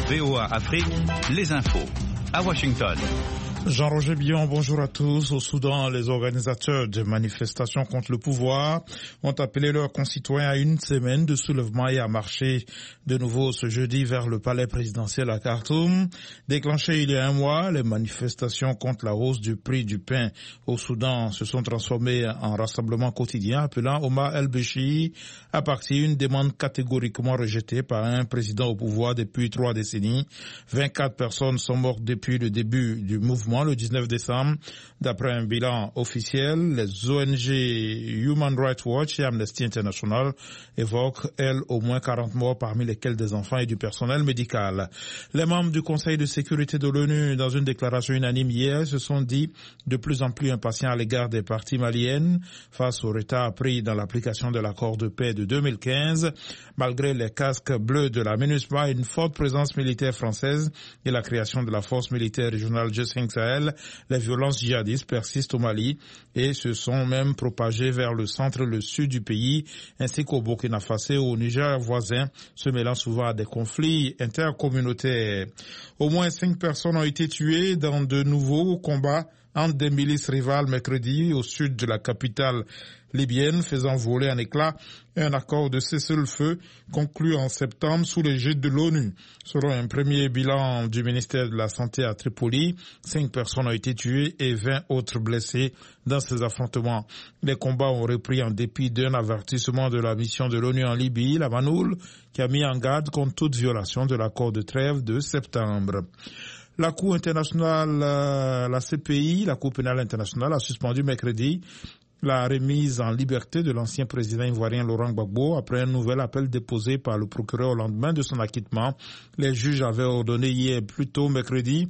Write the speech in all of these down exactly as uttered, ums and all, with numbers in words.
V O A Afrique, les infos. À Washington. Jean-Roger Billon, bonjour à tous. Au Soudan, les organisateurs de manifestations contre le pouvoir ont appelé leurs concitoyens à une semaine de soulèvement et à marcher de nouveau ce jeudi vers le palais présidentiel à Khartoum. Déclenchées il y a un mois, les manifestations contre la hausse du prix du pain au Soudan se sont transformées en rassemblement quotidien appelant Omar el-Béchir à partir une demande catégoriquement rejetée par un président au pouvoir depuis trois décennies. vingt-quatre personnes sont mortes depuis le début du mouvement le dix-neuf décembre. D'après un bilan officiel, les O N G Human Rights Watch et Amnesty International évoquent, elles, au moins quarante morts, parmi lesquels des enfants et du personnel médical. Les membres du Conseil de sécurité de l'ONU, dans une déclaration unanime hier, se sont dit de plus en plus impatients à l'égard des parties maliennes face au retard pris dans l'application de l'accord de paix de deux mille quinze. Malgré les casques bleus de la MINUSMA, une forte présence militaire française et la création de la force militaire régionale G cinq Sahel, les violences djihadistes persistent au Mali et se sont même propagées vers le centre et le sud du pays, ainsi qu'au Burkina Faso et au Niger voisin, se mêlant souvent à des conflits intercommunautaires. Au moins cinq personnes ont été tuées dans de nouveaux combats entre des milices rivales mercredi au sud de la capitale libyenne, faisant voler en éclats un accord de cessez-le-feu conclu en septembre sous l'égide de l'ONU. Selon un premier bilan du ministère de la Santé à Tripoli, cinq personnes ont été tuées et vingt autres blessées dans ces affrontements. Les combats ont repris en dépit d'un avertissement de la mission de l'ONU en Libye, la MANOUL, qui a mis en garde contre toute violation de l'accord de trêve de septembre. La Cour internationale, la C P I, la Cour pénale internationale, a suspendu mercredi la remise en liberté de l'ancien président ivoirien Laurent Gbagbo après un nouvel appel déposé par le procureur au lendemain de son acquittement. Les juges avaient ordonné hier, plus tôt mercredi,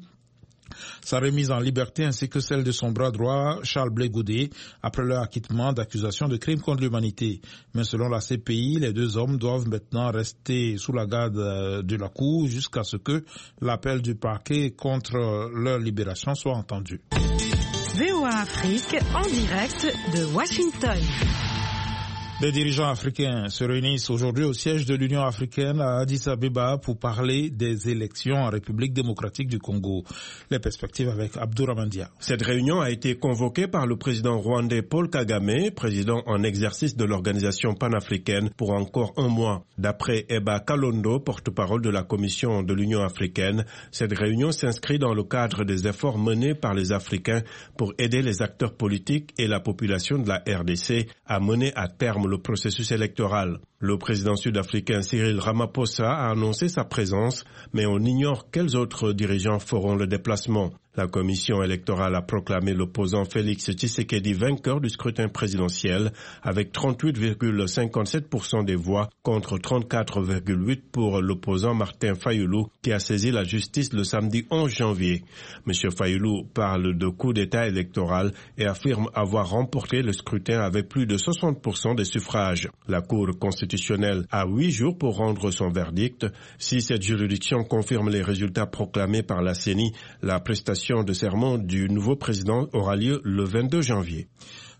sa remise en liberté ainsi que celle de son bras droit, Charles Blé Goudé, après leur acquittement d'accusations de crimes contre l'humanité. Mais selon la C P I, les deux hommes doivent maintenant rester sous la garde de la Cour jusqu'à ce que l'appel du parquet contre leur libération soit entendu. V O A Afrique en direct de Washington. Les dirigeants africains se réunissent aujourd'hui au siège de l'Union africaine à Addis Abeba pour parler des élections en République démocratique du Congo. Les perspectives avec Abdourahmane Dia. Cette réunion a été convoquée par le président rwandais Paul Kagame, président en exercice de l'organisation panafricaine, pour encore un mois. D'après Eba Kalondo, porte-parole de la Commission de l'Union africaine, cette réunion s'inscrit dans le cadre des efforts menés par les Africains pour aider les acteurs politiques et la population de la R D C à mener à terme le processus électoral. Le président sud-africain Cyril Ramaphosa a annoncé sa présence, mais on ignore quels autres dirigeants feront le déplacement. La commission électorale a proclamé l'opposant Félix Tshisekedi vainqueur du scrutin présidentiel avec trente-huit virgule cinquante-sept pour cent des voix contre trente-quatre virgule huit pour cent pour l'opposant Martin Fayulu qui a saisi la justice le samedi onze janvier. M. Fayulu parle de coup d'État électoral et affirme avoir remporté le scrutin avec plus de soixante pour cent des suffrages. La Cour constitutionnelle a huit jours pour rendre son verdict. Si cette juridiction confirme les résultats proclamés par la C E N I, la prestation de serment du nouveau président aura lieu le vingt-deux janvier.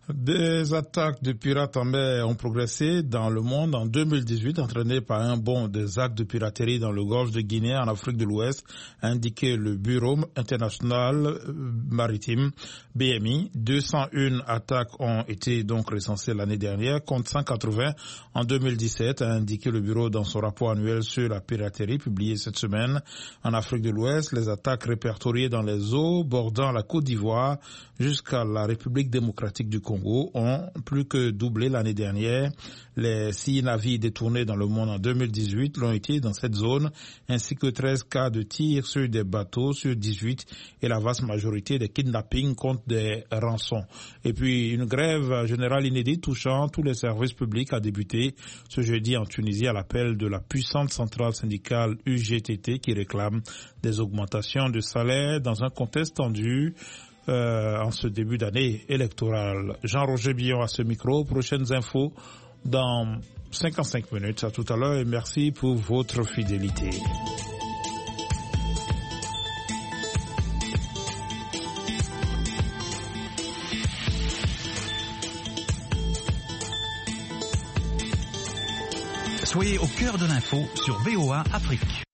Des attaques de pirates en mer ont progressé dans le monde en deux mille dix-huit, entraînées par un bond des actes de piraterie dans le golfe de Guinée en Afrique de l'Ouest, a indiqué le Bureau international maritime B M I. deux cent un attaques ont été donc recensées l'année dernière, contre cent quatre-vingts en deux mille dix-sept, a indiqué le Bureau dans son rapport annuel sur la piraterie publié cette semaine. En Afrique de l'Ouest, les attaques répertoriées dans les eaux bordant la Côte d'Ivoire jusqu'à la République démocratique du Congo ont plus que doublé l'année dernière. Les six navires détournés dans le monde en deux mille dix-huit l'ont été dans cette zone, ainsi que treize cas de tir sur des bateaux sur dix-huit et la vaste majorité des kidnappings contre des rançons. Et puis une grève générale inédite touchant tous les services publics a débuté ce jeudi en Tunisie à l'appel de la puissante centrale syndicale U G T T qui réclame des augmentations de salaire dans un contexte tendu Euh, en ce début d'année électorale. Jean-Roger Billon à ce micro. Prochaines infos dans cinquante-cinq minutes. À tout à l'heure et merci pour votre fidélité. Soyez au cœur de l'info sur V O A Afrique.